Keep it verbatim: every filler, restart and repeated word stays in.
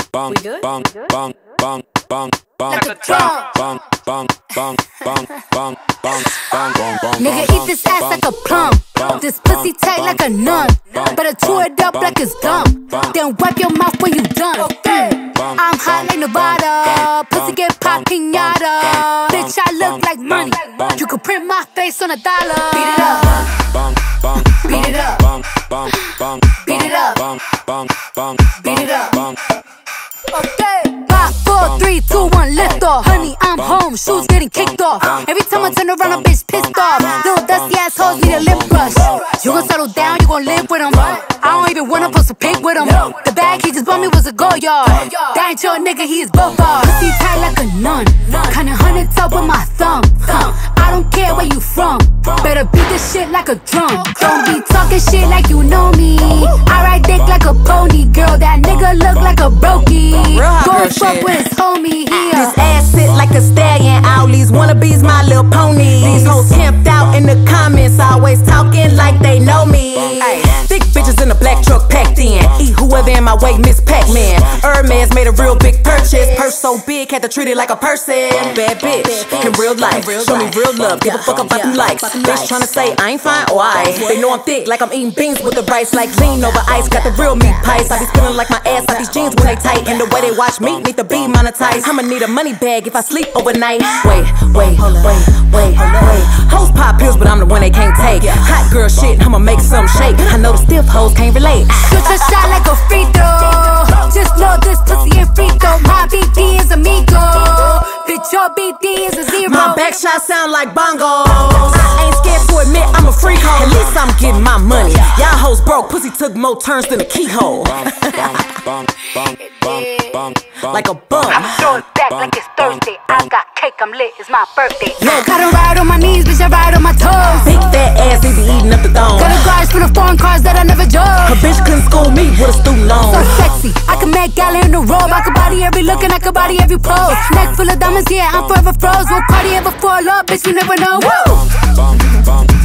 bang, We good? bang, We good? bang, bang, bang, bang, Like a drum. bang, bang, bang, bang, bang, bang, bang, bang, bang. Nigga, eat this ass like a plum. This pussy tight like a nun. Better chew it up like it's gum. Then wipe your mouth when you done. I'm hot like Nevada. Pussy get pop pinata. Bitch, I look like money. You could print my face on a dollar. Beat it up. Bang, bang, Beat it up. bang, bang, bang, Beat it up. bang, bang, bang, Beat it up. bang. Okay. Five, four, three, two, one, lift off. Honey, I'm home. Shoes getting kicked off. Every time I turn around, a bitch pissed off. Little dusty assholes need a lip brush. You gon' settle down, you gon' live with him. I don't even wanna post a pic with him. The bag he just bought me was a go yard. That ain't your nigga, he is both bars. Pussy tight like a nun. Kinda hundred top with my thumb. Huh. I don't care where you from. Better beat this shit like a drum. Don't be talking shit like you know me. I ride dick like a pony, girl. That nigga look like a brokey. Go fuck with his homie here. This ass sit like a stallion. All these wannabes, my little pony. These hoes camped out in the comments, always talking like they know me. Ay, thick bitches in a black truck packed in. Eat whoever in my way, Miss Pac-Man. Hermes made a real big purchase. Purse so big, had to treat it like a person. Bad bitch, in real life, show me real love. Give a fuck about them likes. Bitch tryna say I ain't fine, why? They know I'm thick, like I'm eating beans with the rice. Like lean over ice, got the real meat pies. I be spinning like my ass out these jeans when they tight. And the way they watch me need to be monetized. I'ma need a money bag if I sleep overnight. Wait, wait, wait, wait, wait. Hoes pop pills, but I'm the one they can't take. Hot girl shit, I'ma make some shake. I know the stiff hoes can't relate. Shoot your shot like a free throw. Just know this pussy ain't free throw. My B D is amigo. Bitch, your B D is a zero. My back shot sound like bongos. I ain't scared to admit I'm a freak hoe. At least I'm getting my money. Y'all hoes broke, pussy took more turns than a keyhole. Like a bum. I'm throwing back like it's Thursday. I got cake, I'm lit, it's my birthday. Gotta ride on my knees, bitch, I ride on my toes. Big fat ass, they be eating up the thong. Got a garage full of foreign cars that I never drove. A bitch couldn't school me with a student loan. So sexy, I can make gala in the robe. I can body every look and I can body every pose. Neck full of diamonds, yeah, I'm forever froze. Won't party ever fall up, bitch, you never know. Woo!